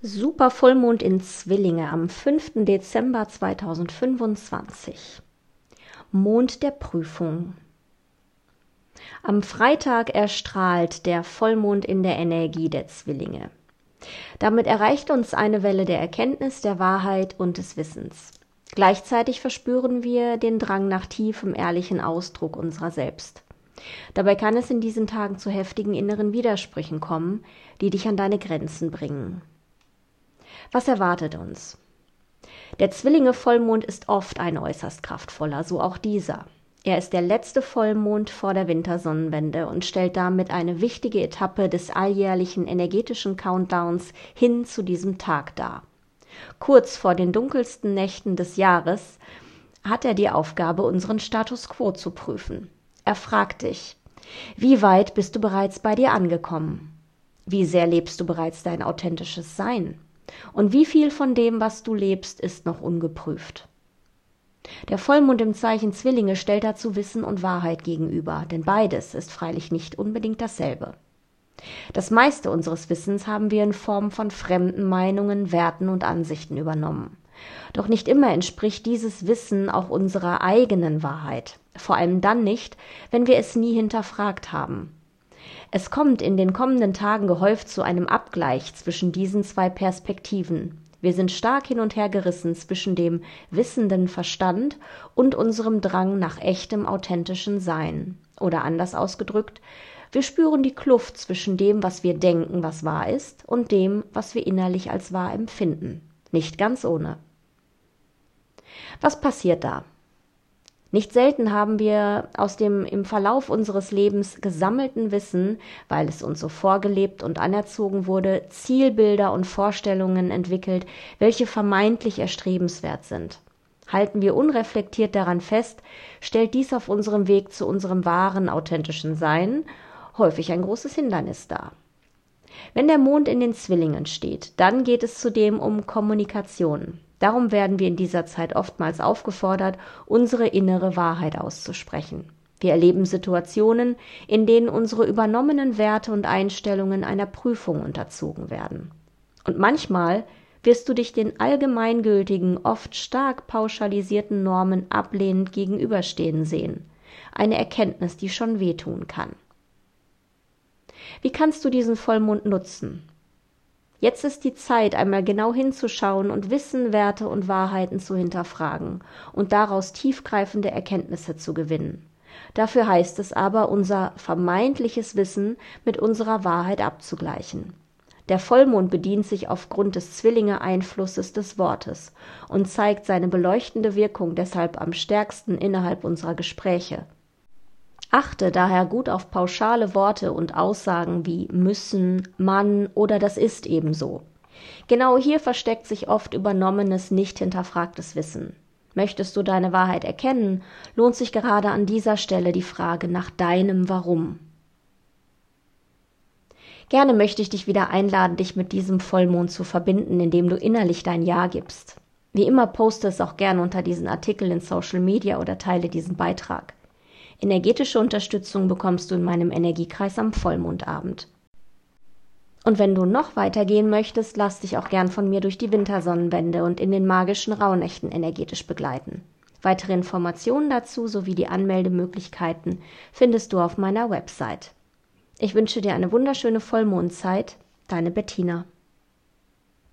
Super Vollmond in Zwillinge am 5. Dezember 2025. Mond der Prüfung. Am Freitag erstrahlt der Vollmond in der Energie der Zwillinge. Damit erreicht uns eine Welle der Erkenntnis, der Wahrheit und des Wissens. Gleichzeitig verspüren wir den Drang nach tiefem, ehrlichen Ausdruck unserer selbst. Dabei kann es in diesen Tagen zu heftigen inneren Widersprüchen kommen, die dich an deine Grenzen bringen. Was erwartet uns? Der Zwillinge-Vollmond ist oft ein äußerst kraftvoller, so auch dieser. Er ist der letzte Vollmond vor der Wintersonnenwende und stellt damit eine wichtige Etappe des alljährlichen energetischen Countdowns hin zu diesem Tag dar. Kurz vor den dunkelsten Nächten des Jahres hat er die Aufgabe, unseren Status quo zu prüfen. Er fragt dich: Wie weit bist du bereits bei dir angekommen? Wie sehr lebst du bereits dein authentisches Sein? Und wie viel von dem, was du lebst, ist noch ungeprüft? Der Vollmond im Zeichen Zwillinge stellt dazu Wissen und Wahrheit gegenüber, denn beides ist freilich nicht unbedingt dasselbe. Das meiste unseres Wissens haben wir in Form von fremden Meinungen, Werten und Ansichten übernommen. Doch nicht immer entspricht dieses Wissen auch unserer eigenen Wahrheit, vor allem dann nicht, wenn wir es nie hinterfragt haben. Es kommt in den kommenden Tagen gehäuft zu einem Abgleich zwischen diesen zwei Perspektiven. Wir sind stark hin und her gerissen zwischen dem wissenden Verstand und unserem Drang nach echtem, authentischen Sein. Oder anders ausgedrückt, wir spüren die Kluft zwischen dem, was wir denken, was wahr ist, und dem, was wir innerlich als wahr empfinden. Nicht ganz ohne. Was passiert da? Nicht selten haben wir aus dem im Verlauf unseres Lebens gesammelten Wissen, weil es uns so vorgelebt und anerzogen wurde, Zielbilder und Vorstellungen entwickelt, welche vermeintlich erstrebenswert sind. Halten wir unreflektiert daran fest, stellt dies auf unserem Weg zu unserem wahren, authentischen Sein häufig ein großes Hindernis dar. Wenn der Mond in den Zwillingen steht, dann geht es zudem um Kommunikation. Darum werden wir in dieser Zeit oftmals aufgefordert, unsere innere Wahrheit auszusprechen. Wir erleben Situationen, in denen unsere übernommenen Werte und Einstellungen einer Prüfung unterzogen werden. Und manchmal wirst du dich den allgemeingültigen, oft stark pauschalisierten Normen ablehnend gegenüberstehen sehen. Eine Erkenntnis, die schon wehtun kann. Wie kannst du diesen Vollmond nutzen? Jetzt ist die Zeit, einmal genau hinzuschauen und Wissen, Werte und Wahrheiten zu hinterfragen und daraus tiefgreifende Erkenntnisse zu gewinnen. Dafür heißt es aber, unser vermeintliches Wissen mit unserer Wahrheit abzugleichen. Der Vollmond bedient sich aufgrund des Zwillinge-Einflusses des Wortes und zeigt seine beleuchtende Wirkung deshalb am stärksten innerhalb unserer Gespräche. Achte daher gut auf pauschale Worte und Aussagen wie müssen, Mann oder das ist ebenso. Genau hier versteckt sich oft übernommenes, nicht hinterfragtes Wissen. Möchtest du deine Wahrheit erkennen, lohnt sich gerade an dieser Stelle die Frage nach deinem Warum. Gerne möchte ich dich wieder einladen, dich mit diesem Vollmond zu verbinden, indem du innerlich dein Ja gibst. Wie immer poste es auch gerne unter diesen Artikel in Social Media oder teile diesen Beitrag. Energetische Unterstützung bekommst du in meinem Energiekreis am Vollmondabend. Und wenn du noch weitergehen möchtest, lass dich auch gern von mir durch die Wintersonnenwende und in den magischen Rauhnächten energetisch begleiten. Weitere Informationen dazu sowie die Anmeldemöglichkeiten findest du auf meiner Website. Ich wünsche dir eine wunderschöne Vollmondzeit, deine Bettina.